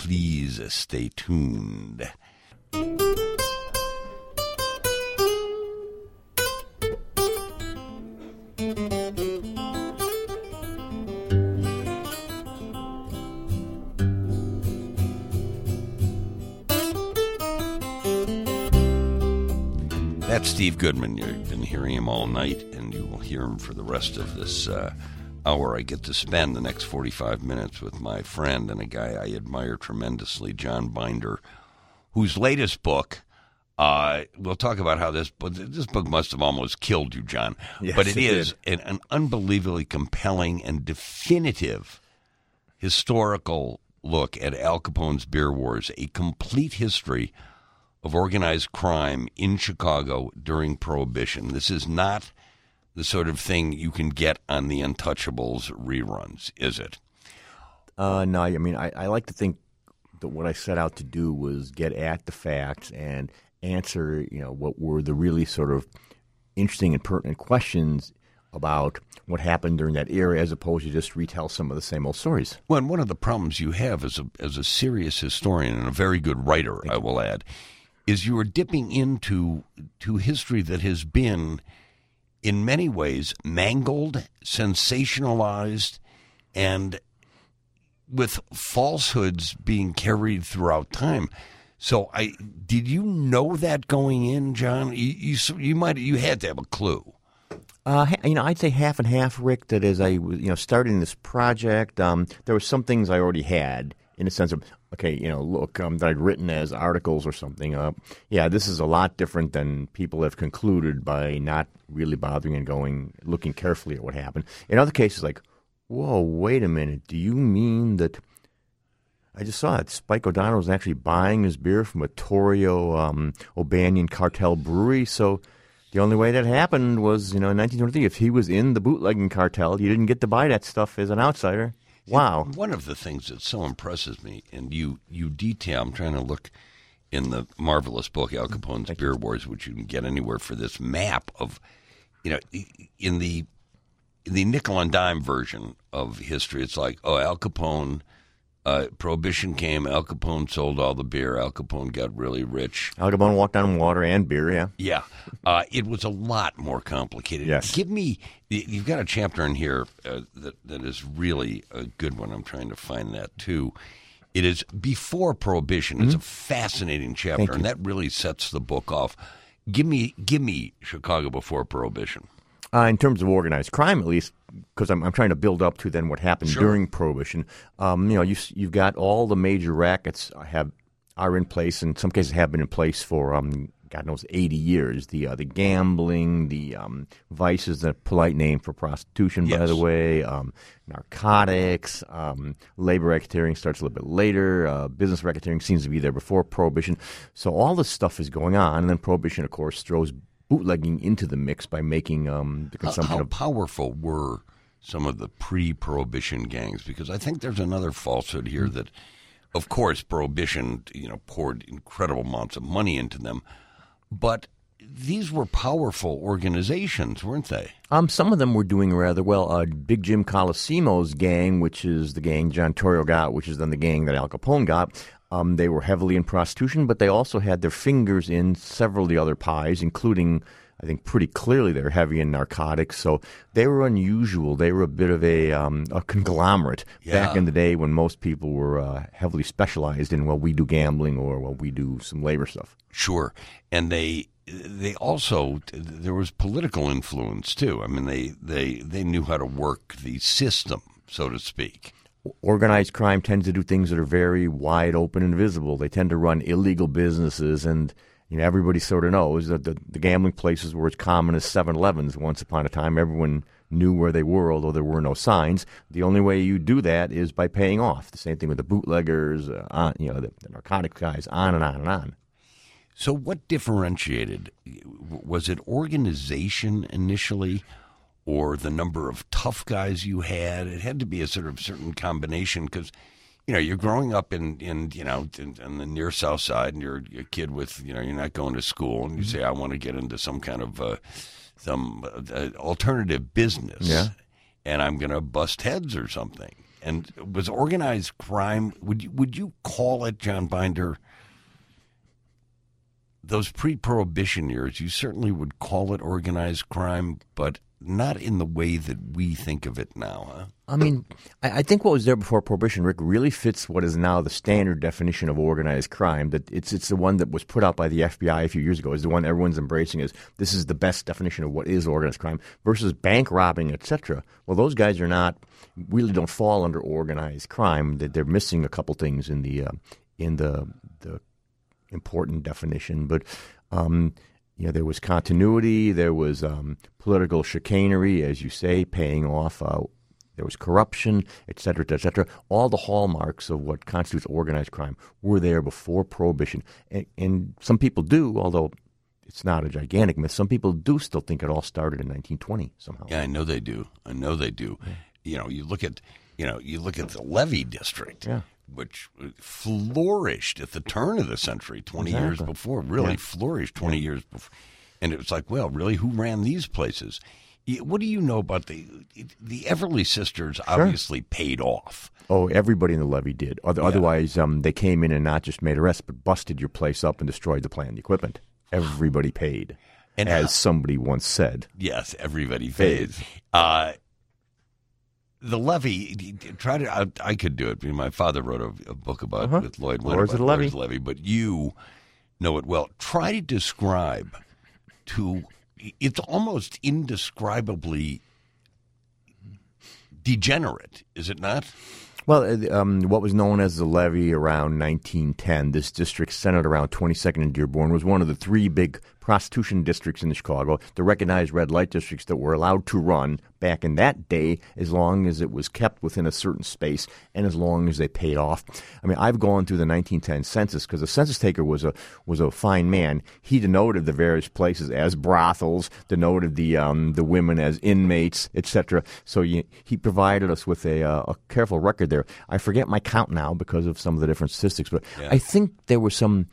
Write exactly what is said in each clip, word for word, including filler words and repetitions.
please stay tuned. That's Steve Goodman. You've been hearing him all night, and you will hear him for the rest of this uh, hour. I get to spend the next forty-five minutes with my friend and a guy I admire tremendously, John Binder, whose latest book, uh, we'll talk about how this book, this book must have almost killed you, John. Yes, but it, it is an, an unbelievably compelling and definitive historical look at Al Capone's beer wars, a complete history of organized crime in Chicago during Prohibition. This is not the sort of thing you can get on the Untouchables reruns, is it? Uh, no, I mean, I, I like to think that what I set out to do was get at the facts and answer, you know, what were the really sort of interesting and pertinent questions about what happened during that era, as opposed to just retell some of the same old stories. Well, and one of the problems you have as a as a serious historian and a very good writer, Thank I will you. add, is you are dipping into to history that has been, in many ways, mangled, sensationalized, and with falsehoods being carried throughout time. So, I did you know that going in, John? You you, you might you had to have a clue. Uh, you know, I'd say half and half, Rick. That as I was, you know, starting this project, um, there were some things I already had in a sense of, okay, you know, look, um, that I'd written as articles or something. Uh, yeah, this is a lot different than people have concluded by not really bothering and going, looking carefully at what happened. In other cases, like, whoa, wait a minute. Do you mean that I just saw it? Spike O'Donnell was actually buying his beer from a Torrio um, O'Banion cartel brewery. So the only way that happened was, you know, in nineteen twenty-three, if he was in the bootlegging cartel, you didn't get to buy that stuff as an outsider. Wow. One of the things that so impresses me, and you, you detail, I'm trying to look in the marvelous book, Al Capone's Thank Beer you. Wars, which you can get anywhere, for this map of, you know, in the in the nickel and dime version of history, it's like, oh, Al Capone, uh, Prohibition came, Al Capone sold all the beer, Al Capone got really rich. Al Capone walked on water and beer, yeah. Yeah. Uh, it was a lot more complicated. Yes. Give me, you've got a chapter in here uh, that, that is really a good one. I'm trying to find that too. It is Before Prohibition. Mm-hmm. It's a fascinating chapter, and that really sets the book off. Give me, give me Chicago before Prohibition. Uh, in terms of organized crime, at least, because I'm, I'm trying to build up to then what happened sure. during Prohibition. Um, you know, you, you've got all the major rackets have are in place, and in some cases have been in place for um, God knows eighty years. The uh, the gambling, the um, vice is the polite name for prostitution, yes. by the way. Um, narcotics, um, labor racketeering starts a little bit later. Uh, business racketeering seems to be there before Prohibition. So all this stuff is going on, and then Prohibition, of course, throws bootlegging into the mix by making um, the consumption how, how of... powerful were some of the pre-Prohibition gangs? Because I think there's another falsehood here that, of course, Prohibition, you know, poured incredible amounts of money into them, but these were powerful organizations, weren't they? Um, some of them were doing rather well. Uh, Big Jim Colosimo's gang, which is the gang John Torrio got, which is then the gang that Al Capone got, Um, they were heavily in prostitution, but they also had their fingers in several of the other pies, including, I think, pretty clearly they're heavy in narcotics. So they were unusual. They were a bit of a, um, a conglomerate yeah. back in the day when most people were uh, heavily specialized in, well, we do gambling or, well, we do some labor stuff. Sure. And they they also, there was political influence, too. I mean, they, they, they knew how to work the system, so to speak. Organized crime tends to do things that are very wide open and visible. They tend to run illegal businesses, and you know everybody sort of knows that the, the gambling places were as common as seven elevens once upon a time. Everyone knew where they were, although there were no signs. The only way you do that is by paying off. The same thing with the bootleggers, uh, on, you know, the, the narcotics guys, on and on and on. So what differentiated? Was it organization initially, or the number of tough guys you had? It had to be a sort of certain combination because, you know, you're growing up in, in you know, in, in the near South Side, and you're, you're a kid with, you know, you're not going to school, and you say, I want to get into some kind of uh, some uh, alternative business, yeah. and I'm going to bust heads or something. And was organized crime, would you, would you call it, John Binder, those pre-Prohibition years, you certainly would call it organized crime, but not in the way that we think of it now, huh? I mean, I, I think what was there before Prohibition, Rick, really fits what is now the standard definition of organized crime. That it's it's the one that was put out by the F B I a few years ago. Is the one everyone's embracing as this is the best definition of what is organized crime versus bank robbing, et cetera. Well, those guys are not really don't fall under organized crime. That they're missing a couple things in the uh, in the the important definition, but. Um, You know, there was continuity, there was um, political chicanery, as you say, paying off. Uh, there was corruption, et cetera, et cetera. All the hallmarks of what constitutes organized crime were there before Prohibition. And, and some people do, although it's not a gigantic myth, some people do still think it all started in nineteen twenty somehow. Yeah, I know they do. I know they do. Yeah. You know, you look at, you know, you look at the Levee District. Yeah. Which flourished at the turn of the century, twenty exactly. years before, really yeah. flourished twenty yeah. years before. And it was like, well, really, who ran these places? What do you know about the the Everly Sisters Sure. obviously paid off. Oh, everybody in the levee did. Otherwise, yeah. um, they came in and not just made arrests, but busted your place up and destroyed the plant and the equipment. Everybody paid, and as how, somebody once said. Yes, everybody paid. Uh, The levee, try to. I, I could do it. My father wrote a, a book about uh-huh. with Lloyd Wynne Lords about of the Levee. Lords of the Levee, but you know it well. Try to describe to. It's almost indescribably degenerate, is it not? Well, um, what was known as the levee around nineteen ten, this district centered around twenty-second and Dearborn, was one of the three big prostitution districts in Chicago, the recognized red light districts that were allowed to run back in that day as long as it was kept within a certain space and as long as they paid off. I mean, I've gone through the nineteen ten census because the census taker was a was a fine man. He denoted the various places as brothels, denoted the um, the women as inmates, et cetera. So you, he provided us with a, uh, a careful record there. I forget my count now because of some of the different statistics, but yeah. I think there were some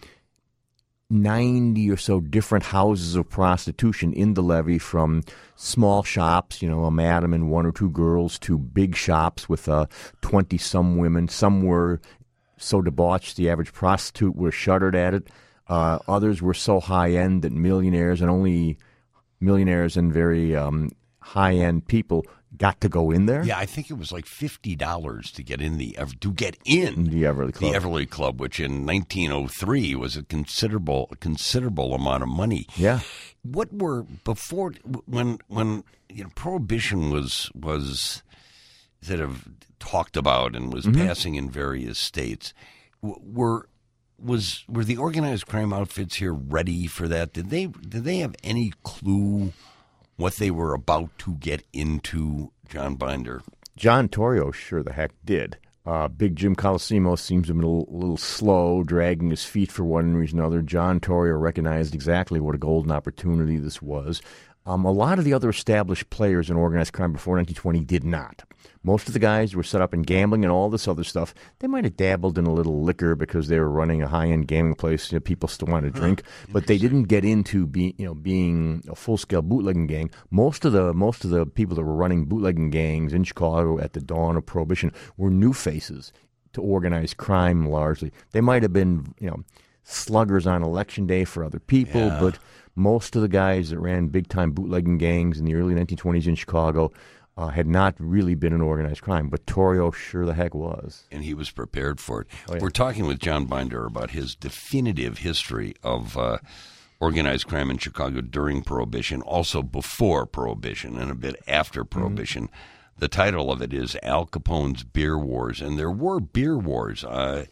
ninety or so different houses of prostitution in the levee, from small shops, you know, a madam and one or two girls, to big shops with uh, twenty-some women. Some were so debauched the average prostitute was shuddered at it. Uh, others were so high-end that millionaires and only millionaires and very um, high-end people got to go in there. Yeah, I think it was like fifty dollars to get in the to get in the Everly Club. The Everly Club, which in nineteen oh three was a considerable a considerable amount of money. Yeah. What were before when when you know Prohibition was was sort of talked about and was mm-hmm. passing in various states? Were was were the organized crime outfits here ready for that? Did they did they have any clue what they were about to get into, John Binder? John Torrio sure the heck did. Uh, Big Jim Colosimo seems to have been a little, little slow, dragging his feet for one reason or another. John Torrio recognized exactly what a golden opportunity this was. Um, a lot of the other established players in organized crime before nineteen twenty did not. Most of the guys were set up in gambling and all this other stuff. They might have dabbled in a little liquor because they were running a high-end gambling place. You know, people still wanted to drink, huh, but they didn't get into being, you know, being a full-scale bootlegging gang. Most of the most of the people that were running bootlegging gangs in Chicago at the dawn of Prohibition were new faces to organized crime. Largely, they might have been, you know, sluggers on election day for other people, yeah. but most of the guys that ran big-time bootlegging gangs in the early nineteen twenties in Chicago Uh, had not really been an organized crime, but Torrio sure the heck was. And he was prepared for it. Oh, yeah. We're talking with John Binder about his definitive history of uh, organized crime in Chicago during Prohibition, also before Prohibition and a bit after Prohibition. Mm-hmm. The title of it is Al Capone's Beer Wars, and there were beer wars. Uh,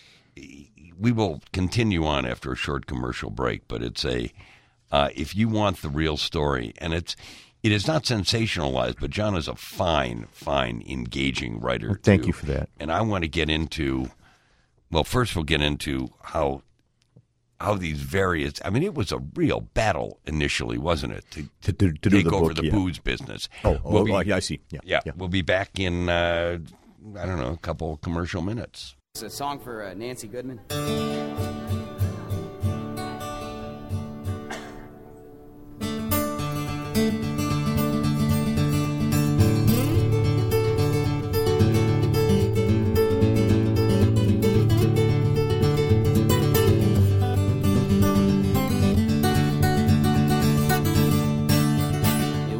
we will continue on after a short commercial break, but it's a, uh, if you want the real story, and it's, It is not sensationalized, but John is a fine, fine, engaging writer. Well, thank too. you for that. And I want to get into, well, first we'll get into how how these various, I mean, it was a real battle initially, wasn't it, to, to, to, to take do the over book, the yeah. booze business. Oh, we'll oh, be, oh yeah, I see. Yeah, yeah, yeah. We'll be back in, uh, I don't know, a couple commercial minutes. It's a song for uh, Nancy Goodman.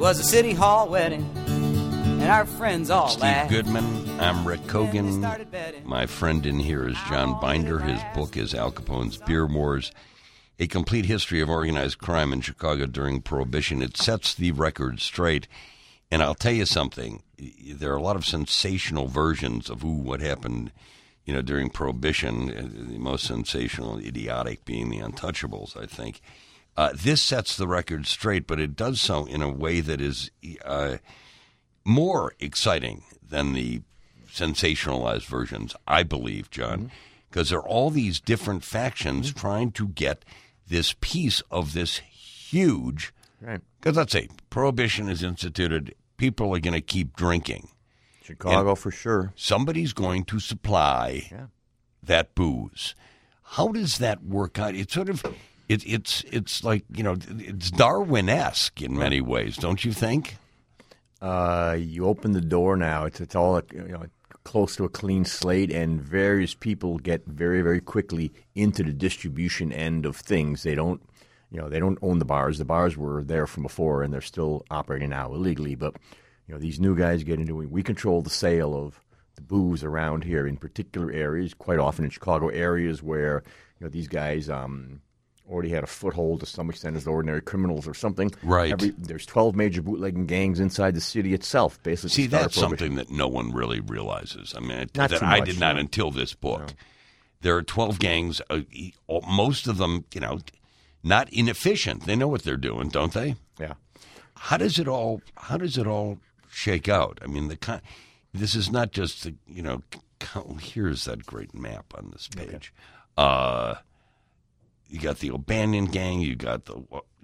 was a city hall wedding, and our friends all Steve laughed. Goodman, I'm Rick Kogan. My friend in here is John Binder. His book is Al Capone's Beer Wars, A Complete History of Organized Crime in Chicago During Prohibition. It sets the record straight. And I'll tell you something, there are a lot of sensational versions of ooh, what happened, you know, during Prohibition, the most sensational and idiotic being the Untouchables, I think. Uh, this sets the record straight, but it does so in a way that is uh, more exciting than the sensationalized versions, I believe, John, because mm-hmm. there are all these different factions mm-hmm. trying to get this piece of this huge, right? Because let's say Prohibition is instituted, people are going to keep drinking. Chicago for sure. Somebody's going to supply yeah. that booze. How does that work out? It's sort of, it, it's it's like, you know, it's Darwin-esque in many ways, don't you think? Uh, you open the door now. It's it's all you know close to a clean slate, and various people get very very quickly into the distribution end of things. They don't, you know, they don't own the bars. The bars were there from before, and they're still operating now illegally. But you know, these new guys get into it. We control the sale of the booze around here in particular areas. Quite often in Chicago areas where you know these guys um. already had a foothold to some extent as ordinary criminals or something. Right. Every, there's twelve major bootlegging gangs inside the city itself, basically. See, that's something that no one really realizes. I mean, it, not that too I much, did not no. until this book. No. There are twelve gangs, uh, most of them, you know, not inefficient. They know what they're doing, don't they? Yeah. How does it all, how does it all shake out? I mean, the this is not just, the, you know, here's that great map on this page. Okay. Uh You got the O'Banion gang. You got the.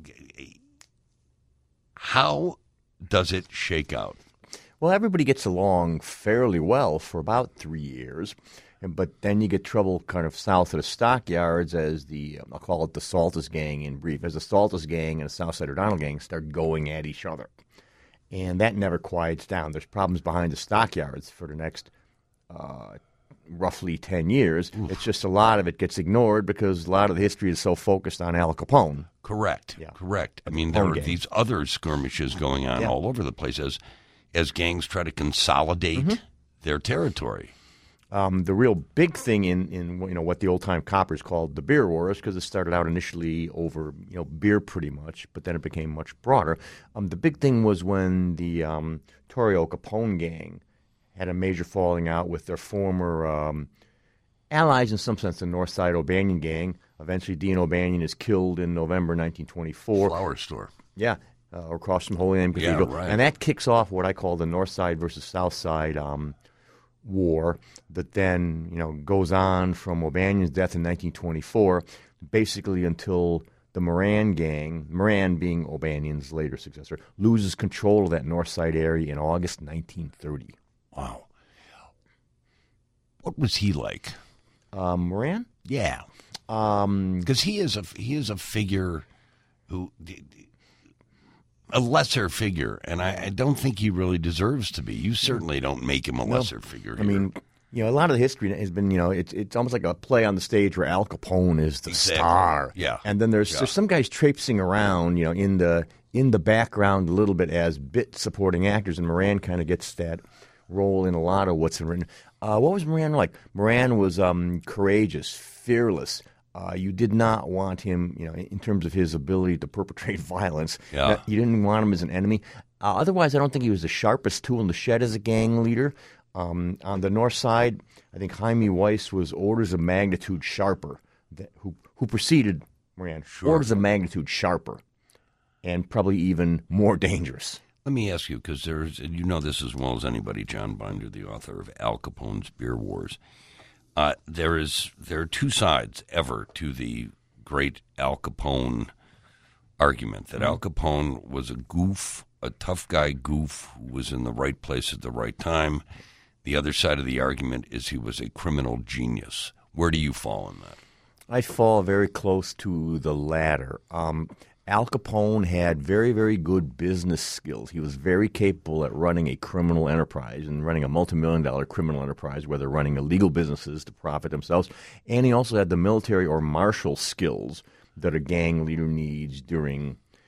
How does it shake out? Well, everybody gets along fairly well for about three years, but then you get trouble kind of south of the stockyards as the I'll call it the Saltus gang in brief, as the Saltus gang and the Southside O'Donnell gang start going at each other, and that never quiets down. There's problems behind the stockyards for the next. Uh, roughly ten years. Oof. It's just a lot of it gets ignored because a lot of the history is so focused on Al Capone. Correct. Yeah. Correct. I mean, there are gang. these other skirmishes going on yeah. all over the place as, as gangs try to consolidate mm-hmm. their territory. Um, the real big thing in, in you know what the old-time coppers called the beer wars, because it started out initially over you know beer pretty much, but then it became much broader. Um, the big thing was when the um, Torrio Capone gang had a major falling out with their former um, allies, in some sense, the Northside O'Banion gang. Eventually, Dean O'Banion is killed in November nineteen twenty-four. Flower store. Yeah, uh, across from Holy Name Cathedral. Yeah, right. And that kicks off what I call the Northside versus Southside um, war that then, you know, goes on from O'Banion's death in nineteen twenty-four, basically until the Moran gang, Moran being O'Banion's later successor, loses control of that Northside area in August nineteen thirty. Wow. What was he like? Um, Moran? Yeah. Um, because he is a he is a figure who a lesser figure, and I, I don't think he really deserves to be. You certainly don't make him a no, lesser figure. I here. mean, you know, a lot of the history has been, you know, it's it's almost like a play on the stage where Al Capone is the exactly. star. Yeah. And then there's yeah. there's some guys traipsing around, you know, in the in the background a little bit as bit supporting actors, and Moran kind of gets that role in a lot of what's written. Uh, what was Moran like? Moran was um, courageous, fearless. Uh, you did not want him, you know, in terms of his ability to perpetrate violence. Yeah. Uh, you didn't want him as an enemy. Uh, otherwise, I don't think he was the sharpest tool in the shed as a gang leader. Um, on the north side, I think Jaime Weiss was orders of magnitude sharper, that, who who preceded Moran. Sure. Orders of magnitude sharper, and probably even more dangerous. Let me ask you, because there's, you know this as well as anybody, John Binder, the author of Al Capone's Beer Wars. Uh, there is there are two sides ever to the great Al Capone argument, that mm-hmm. Al Capone was a goof, a tough guy goof who was in the right place at the right time. The other side of the argument is he was a criminal genius. Where do you fall in that? I fall very close to the latter. Um, Al Capone had very, very good business skills. He was very capable at running a criminal enterprise and running a multi-million dollar criminal enterprise, whether running illegal businesses to profit themselves. And he also had the military or martial skills that a gang leader needs during,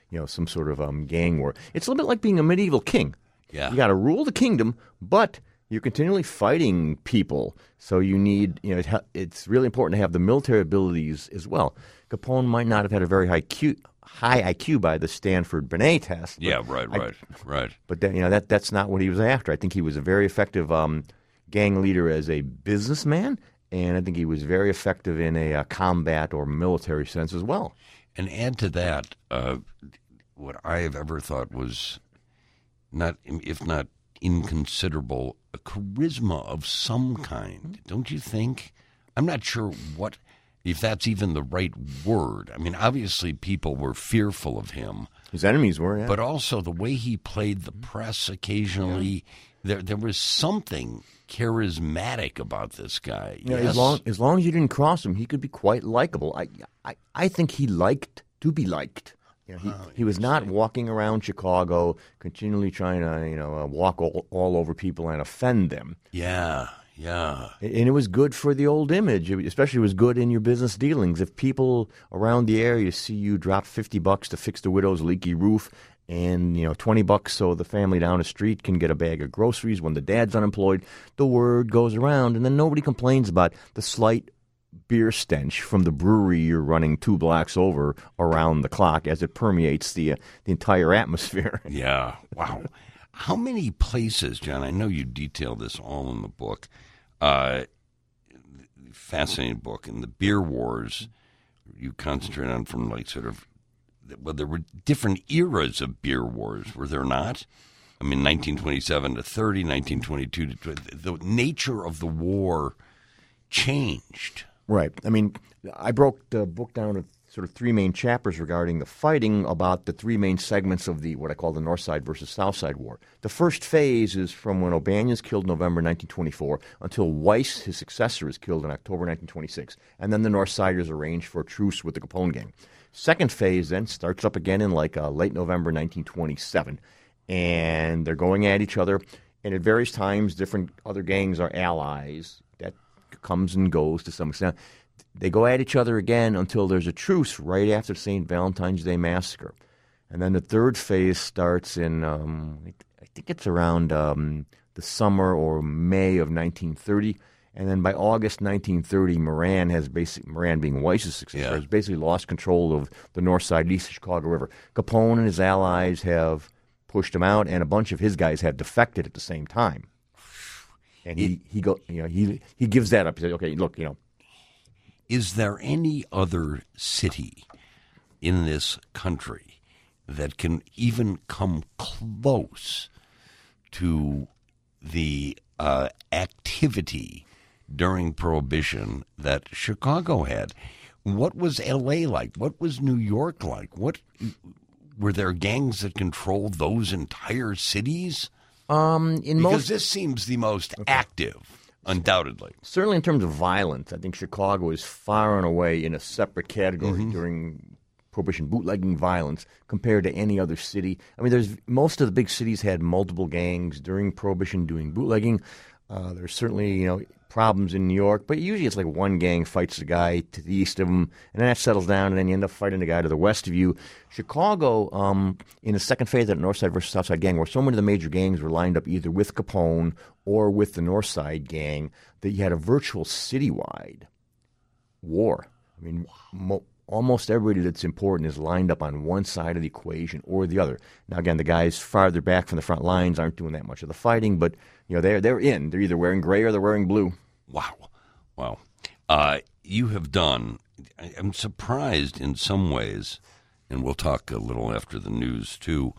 you know, some sort of um, gang war. It's a little bit like being a medieval king. Yeah. You got to rule the kingdom, but you're continually fighting people. So you need, you know, it ha- it's really important to have the military abilities as well. Capone might not have had a very high Q, high I Q by the Stanford Binet test. Yeah, right, right, I, right. But that, you know, that that's not what he was after. I think he was a very effective um, gang leader as a businessman, and I think he was very effective in a uh, combat or military sense as well. And add to that, uh, what I have ever thought was not, if not inconsiderable, a charisma of some kind. Don't you think? I'm not sure what, if that's even the right word. I mean, obviously people were fearful of him. His enemies were, yeah. But also the way he played the press occasionally, yeah. there there was something charismatic about this guy. Yeah, yes. as long as long as you didn't cross him, he could be quite likable. I, I I think he liked to be liked. You know, he oh, he was not walking around Chicago continually trying to you know uh, walk all, all over people and offend them. Yeah, yeah. And it was good for the old image. It especially was good in your business dealings. If people around the area see you drop fifty bucks to fix the widow's leaky roof, and you know twenty bucks so the family down the street can get a bag of groceries when the dad's unemployed, the word goes around, and then nobody complains about the slight beer stench from the brewery you're running two blocks over around the clock as it permeates the uh, the entire atmosphere. Yeah, wow. How many places, John? I know you detail this all in the book. Uh, fascinating book. In the beer wars, you concentrate on from like sort of. Well, there were different eras of beer wars, were there not? I mean, nineteen twenty-seven to thirty, nineteen twenty-two to twenty. The nature of the war changed. Right. I mean, I broke the book down to sort of three main chapters regarding the fighting about the three main segments of the what I call the North Side versus South Side War. The first phase is from when O'Banion's killed in November nineteen twenty-four until Weiss, his successor, is killed in October nineteen twenty-six. And then the North Siders arranged for a truce with the Capone gang. Second phase then starts up again in like uh, late November nineteen twenty-seven. And they're going at each other. And at various times, different other gangs are allies. That comes and goes to some extent. They go at each other again until there's a truce right after the Saint Valentine's Day Massacre. And then the third phase starts in, um, I think it's around um, the summer or May of nineteen thirty. And then by August nineteen thirty, Moran has basically, Moran being Weiss's successor, yeah. has basically lost control of the north side, east of Chicago River. Capone and his allies have pushed him out, and a bunch of his guys have defected at the same time. And he, he go, you know, he he gives that up. He says, okay, look, you know. Is there any other city in this country that can even come close to the uh, activity during Prohibition that Chicago had? What was L A like? What was New York like? What were there gangs that controlled those entire cities? Um, in because most, this seems the most okay. active, undoubtedly. Certainly in terms of violence, I think Chicago is far and away in a separate category mm-hmm. during Prohibition, bootlegging violence, compared to any other city. I mean, there's most of the big cities had multiple gangs during Prohibition doing bootlegging. Uh, there's certainly, you know, problems in New York, but usually it's like one gang fights the guy to the east of them, and then that settles down, and then you end up fighting the guy to the west of you. Chicago, um, in the second phase of that North Side versus South Side gang, where so many of the major gangs were lined up either with Capone or with the North Side gang, that you had a virtual citywide war. I mean, mo- almost everybody that's important is lined up on one side of the equation or the other. Now, again, the guys farther back from the front lines aren't doing that much of the fighting, but you know they're they're in. They're either wearing gray or they're wearing blue. Wow, wow. Uh, you have done. I'm surprised in some ways, and we'll talk a little after the news too.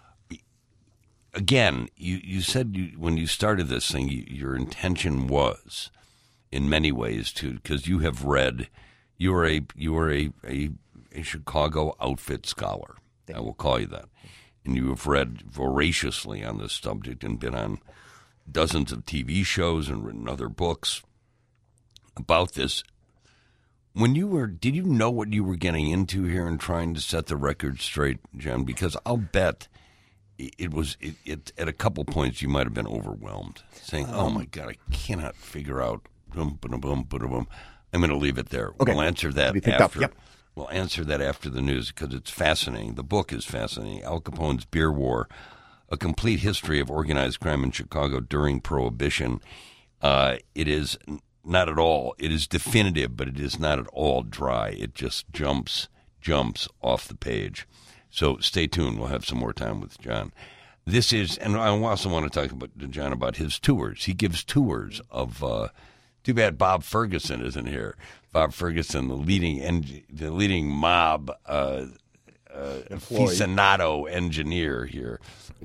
Again, you you said you, when you started this thing, you, your intention was, in many ways, to because you have read. You are a you are a, a, a Chicago outfit scholar. I will call you that. And you have read voraciously on this subject and been on dozens of T V shows and written other books about this. When you were, did you know what you were getting into here and trying to set the record straight, John? Because I'll bet it was it, it at a couple points you might have been overwhelmed, saying, "Oh my God, I cannot figure out." Boom, boom, boom, boom, boom. I'm going to leave it there. Okay. We'll answer that Be picked after up. Yep. We'll answer that after the news because it's fascinating. The book is fascinating. Al Capone's Beer War, A Complete History of Organized Crime in Chicago During Prohibition. Uh, it is not at all, it is definitive, but it is not at all dry. It just jumps, jumps off the page. So stay tuned. We'll have some more time with John. This is, and I also want to talk about to John about his tours. He gives tours of, uh, too bad Bob Ferguson isn't here. Bob Ferguson, the leading en- the leading mob uh, uh, aficionado engineer here.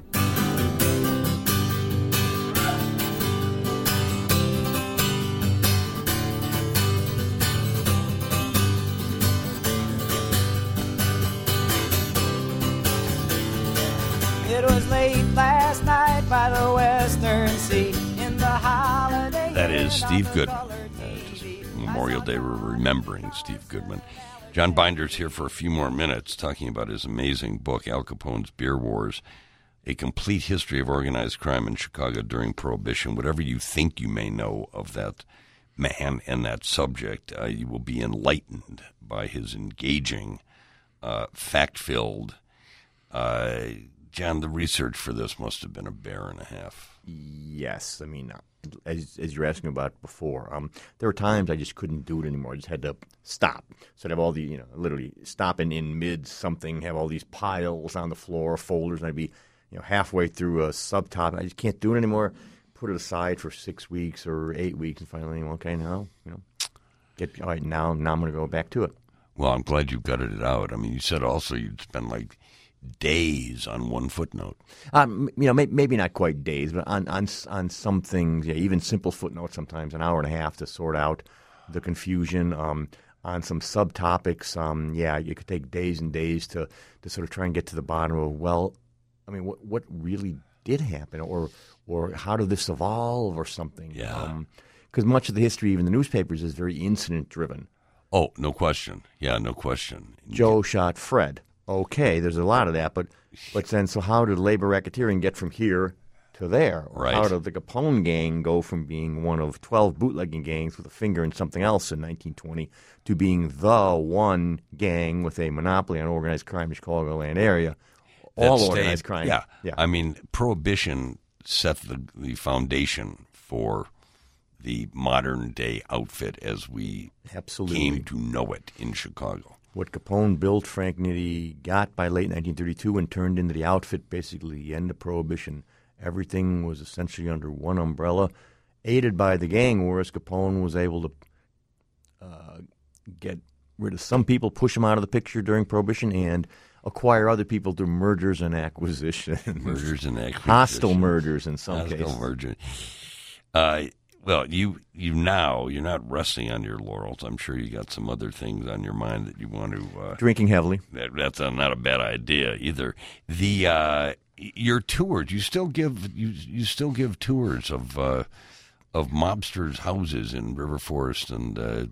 It was late last night by the Western Sea in the holiday. That is Steve Goodman. Uh, just Memorial Day, we're remembering Steve Goodman. John Binder's here for a few more minutes talking about his amazing book, Al Capone's Beer Wars, A Complete History of Organized Crime in Chicago During Prohibition. Whatever you think you may know of that man and that subject, uh, you will be enlightened by his engaging, uh, fact-filled, uh, John, the research for this must have been a bear and a half. Yes. I mean, as, as you were asking about before, um, there were times I just couldn't do it anymore. I just had to stop. So I'd have all the, you know, literally stopping in mid something, have all these piles on the floor, folders, and I'd be, you know, halfway through a subtopic. I just can't do it anymore. Put it aside for six weeks or eight weeks, and finally, okay, now, you know, get all right. Now, now I'm going to go back to it. Well, I'm glad you gutted it out. I mean, you said also you'd spend like days on one footnote. Um, you know, may, maybe not quite days, but on on on some things, yeah, even simple footnotes. Sometimes an hour and a half to sort out the confusion. Um, on some subtopics, um, yeah, you could take days and days to to sort of try and get to the bottom of, well, I mean, what what really did happen, or or how did this evolve, or something? Yeah. Because um, much of the history, even the newspapers, is very incident driven. Oh, no question. Yeah, no question. Joe shot Fred. Okay, there's a lot of that, but but then so how did labor racketeering get from here to there? Or right. How did the Capone gang go from being one of twelve bootlegging gangs with a finger in something else in nineteen twenty to being the one gang with a monopoly on organized crime in the Chicagoland area? All That organized stayed, crime. Yeah. yeah. I mean, Prohibition set the, the foundation for the modern-day outfit as we Absolutely. came to know it in Chicago. What Capone built, Frank Nitti got by late nineteen thirty-two and turned into the outfit, basically the end of Prohibition. Everything was essentially under one umbrella, aided by the gang wars. Capone was able to uh, get rid of some people, push them out of the picture during Prohibition, and acquire other people through mergers and acquisitions. Murders and acquisitions. Hostile murders in some Hostile cases. merger. Uh, well, you you now, you're not resting on your laurels. I'm sure you got some other things on your mind that you want to... Uh, Drinking heavily. that, that's uh, not a bad idea either. The uh, your tours, you still give you you still give tours of uh, of mobsters' houses in River Forest and uh,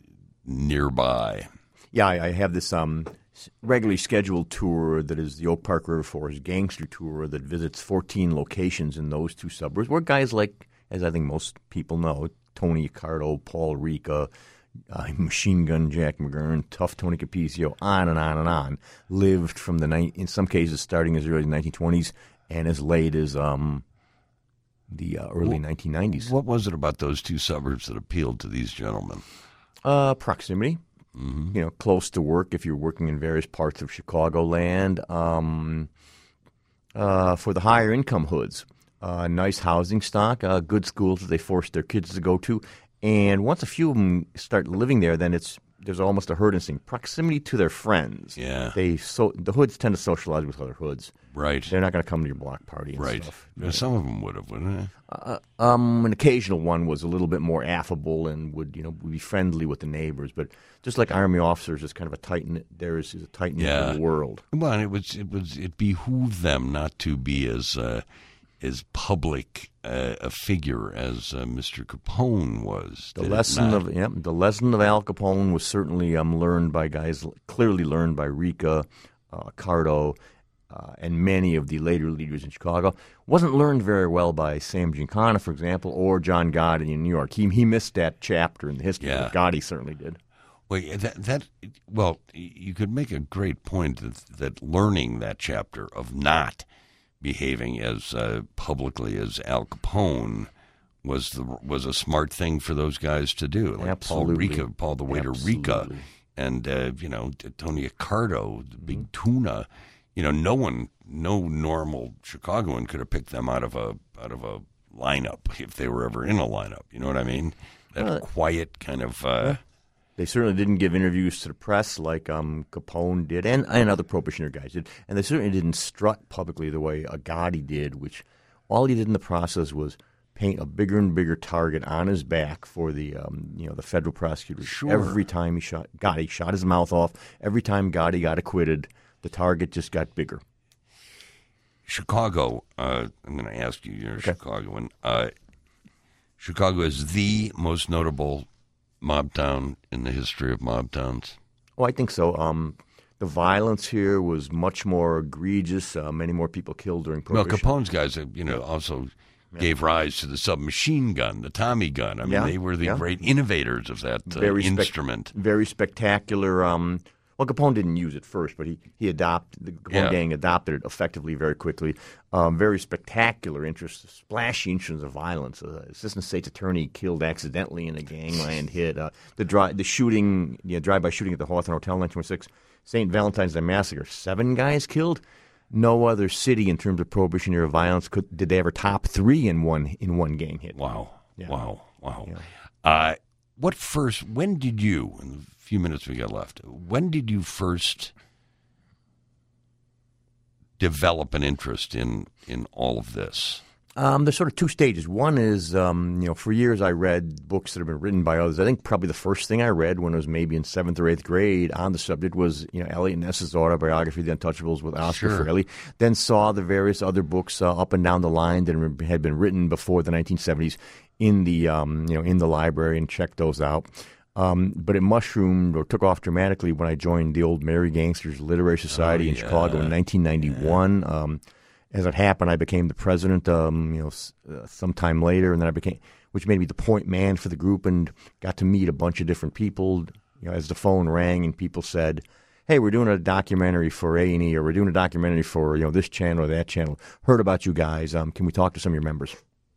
nearby. Yeah, I, I have this um, regularly scheduled tour that is the Oak Park River Forest Gangster Tour that visits fourteen locations in those two suburbs where guys like, as I think most people know, Tony Accardo, Paul Ricca, uh, Machine Gun Jack McGurn, Tough Tony Capizio, on and on and on, lived from the ni- in some cases starting as early as the nineteen twenties and as late as um, the uh, early nineteen nineties. What was it about those two suburbs that appealed to these gentlemen? Uh, proximity. Mm-hmm. You know, close to work if you're working in various parts of Chicagoland. Um, uh, for the higher income hoods, uh, nice housing stock, uh, good schools that they force their kids to go to. And once a few of them start living there, then it's there's almost a herd instinct. Proximity to their friends. Yeah. They so the hoods tend to socialize with other hoods. Right. They're not going to come to your block party and Right. stuff. Yeah, some of them would have, wouldn't they? Uh, um, an occasional one was a little bit more affable and would, you know, be friendly with the neighbors. But just like Army officers, it's kind of a tight knit. There is a tight knit Yeah. little world. Well, and it was it was it behooved them not to be as uh, as public uh, a figure as uh, Mister Capone was. The did it lesson not? of yeah, the lesson of Al Capone was certainly um, learned by guys clearly learned by Ricca, uh, Cardo, uh, and many of the later leaders in Chicago. Wasn't learned very well by Sam Giancana, for example, or John Gotti in New York. He he missed that chapter in the history. Yeah. But Gotti certainly did. Well, that, that well, you could make a great point that, that learning that chapter of not behaving as uh, publicly as Al Capone was the was a smart thing for those guys to do. Like Absolutely. Paul Ricca, Paul the Waiter Absolutely. Ricca, and uh, you know Tony Accardo, the Big Tuna. You know, no one, no normal Chicagoan could have picked them out of a out of a lineup if they were ever in a lineup. You know what I mean? That Uh, quiet kind of. Uh, They certainly didn't give interviews to the press like um, Capone did, and, and other probationer guys did. And they certainly didn't strut publicly the way uh, Gotti did, which all he did in the process was paint a bigger and bigger target on his back for the um, you know the federal prosecutors. Sure. Every time he shot Gotti shot his mouth off. Every time Gotti got acquitted, the target just got bigger. Chicago. Uh, I'm going to ask you. You're a Okay. Chicagoan. Uh, Chicago is the most notable mob town in the history of mob towns. Oh, I think so. Um, the violence here was much more egregious. Uh, many more people killed during Well, Prohibition. Capone's guys, uh, you know, also gave rise to the submachine gun, the Tommy gun. I mean, Yeah, they were the yeah. great innovators of that uh, Very spec- instrument. Very spectacular. Um, well, Capone didn't use it first, but he he adopted the Capone Yeah. gang adopted it effectively very quickly. Um, very spectacular interest, splashy incidents of violence. Uh, assistant state's attorney killed accidentally in a gangland hit. Uh, the dri- the shooting, you know, drive-by shooting at the Hawthorne Hotel, nineteen twenty-six. Saint Valentine's Day massacre. Seven guys killed. No other city in terms of Prohibition era violence could did they ever top three in one in one gang hit. Wow, Yeah. wow, wow. Yeah. Uh, what first, when did you, in the few minutes we got left, when did you first develop an interest in, in all of this? Um, there's sort of two stages. One is, um, you know, for years I read books that have been written by others. I think probably the first thing I read when I was maybe in seventh or eighth grade on the subject was, you know, Elliot Ness's autobiography, The Untouchables, with Oscar Sure. Fairley. Then saw the various other books uh, up and down the line that had been written before the nineteen seventies in the, um, you know, in the library and checked those out. Um, but it mushroomed or took off dramatically when I joined the Old Merry Gangsters Literary Society Oh, in yeah. Chicago in nineteen ninety-one. Yeah. Um, As it happened, I became the president, um, you know, s- uh, sometime later, and then I became, which made me the point man for the group, and got to meet a bunch of different people. You know, as the phone rang and people said, "Hey, we're doing a documentary for A and E, or we're doing a documentary for you know this channel or that channel. Heard about you guys. Um, can we talk to some of your members?"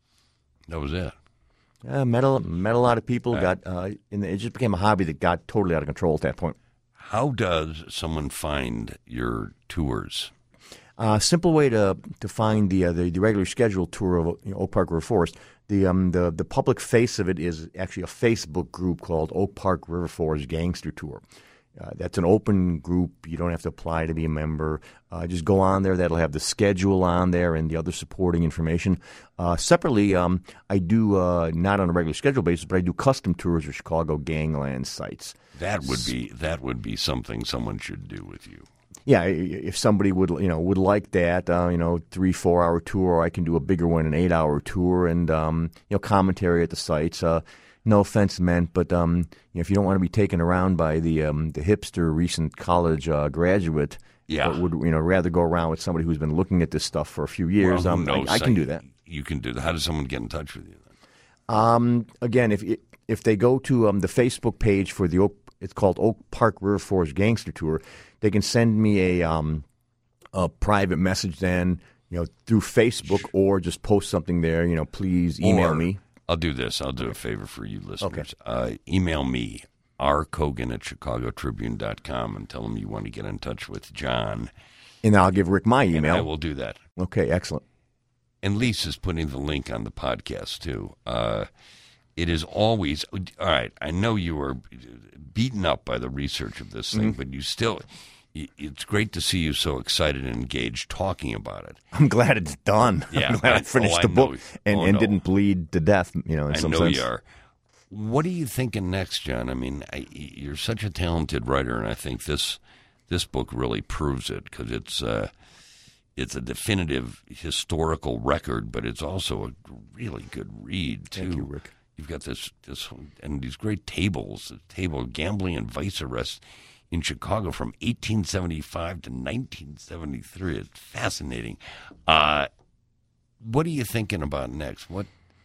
That was it. Uh, met a met a lot of people. Got uh, and it just became a hobby that got totally out of control at that point. How does someone find your tours? A uh, simple way to to find the uh, the, the regular scheduled tour of you know, Oak Park River Forest. The um the the public face of it is actually a Facebook group called Oak Park River Forest Gangster Tour. Uh, that's an open group. You don't have to apply to be a member. Uh, just go on there. That'll have the schedule on there and the other supporting information. Uh, separately, um, I do uh, not on a regular schedule basis, but I do custom tours of Chicago gangland sites. That would be that would be something someone should do with you. Yeah, if somebody would you know would like that, uh, you know, three four hour tour, I can do a bigger one, an eight hour tour, and um, you know, commentary at the sites. Uh, no offense meant, but um, you know, if you don't want to be taken around by the um, the hipster recent college uh, graduate, Yeah. but would you know rather go around with somebody who's been looking at this stuff for a few years, Well, who um, I, knows? I can do that. You can do that. How does someone get in touch with you then? Um, again, if if they go to um, the Facebook page for the Oak, it's called Oak Park River Forest Gangster Tour, they can send me a um, a private message then, you know, through Facebook, or just post something there. You know, please email Or, me. I'll do this. I'll do a favor for you listeners. Uh, email me, r kogan at chicago tribune dot com, and tell them you want to get in touch with John. And I'll give Rick my And email. I will do that. Okay, excellent. And Lisa's putting the link on the podcast, too. Uh, it is always – all right, I know you were beaten up by the research of this thing, Mm-hmm. but you still – it's great to see you so excited and engaged talking about it. I'm glad it's done. Yeah, I'm glad I, I- finished oh, I the book know. and, Oh, and no. didn't bleed to death. You know, in I some know sense. you are. What are you thinking next, John? I mean, I, you're such a talented writer, and I think this this book really proves it because it's uh, it's a definitive historical record, but it's also a really good read too. Thank you, Rick. You've got this this and these great tables, the table of gambling and vice arrests in Chicago from eighteen seventy-five to nineteen seventy-three. It's fascinating. Uh, what are you thinking about next? What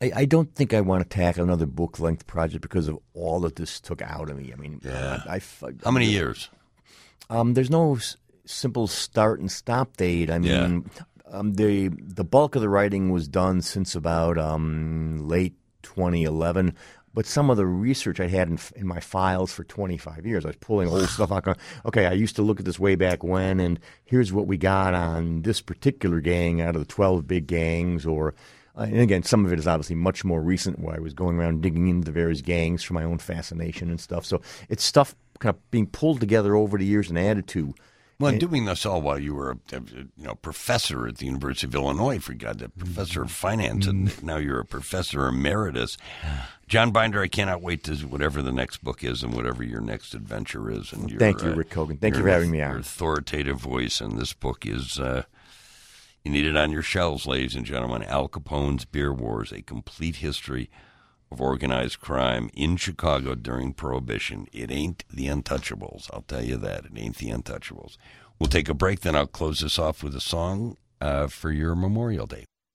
I, I don't think I want to tackle another book-length project because of all that this took out of me. I mean, yeah. I, I, How many years? Um, there's no s- simple start and stop date. I mean, yeah. um, the the bulk of the writing was done since about um, late twenty eleven. But some of the research I had in, in my files for twenty-five years, I was pulling old stuff out. Going, okay, I used to look at this way back when, and here's what we got on this particular gang out of the twelve big gangs. Or, uh, and again, some of it is obviously much more recent, where I was going around digging into the various gangs for my own fascination and stuff. So it's stuff kind of being pulled together over the years and added to. Well, and, doing this all while you were a, a you know professor at the University of Illinois, for God, a professor of finance, and now you're a professor emeritus. John Binder, I cannot wait to whatever the next book is and whatever your next adventure is. And your, thank you, uh, Rick Kogan. Thank you your, for having me on. Your authoritative voice, and this book is uh, you need it on your shelves, ladies and gentlemen. Al Capone's Beer Wars: A Complete History of Organized Crime in Chicago During Prohibition. It ain't the Untouchables, I'll tell you that. It ain't the Untouchables. We'll take a break, then I'll close this off with a song uh, for your Memorial Day.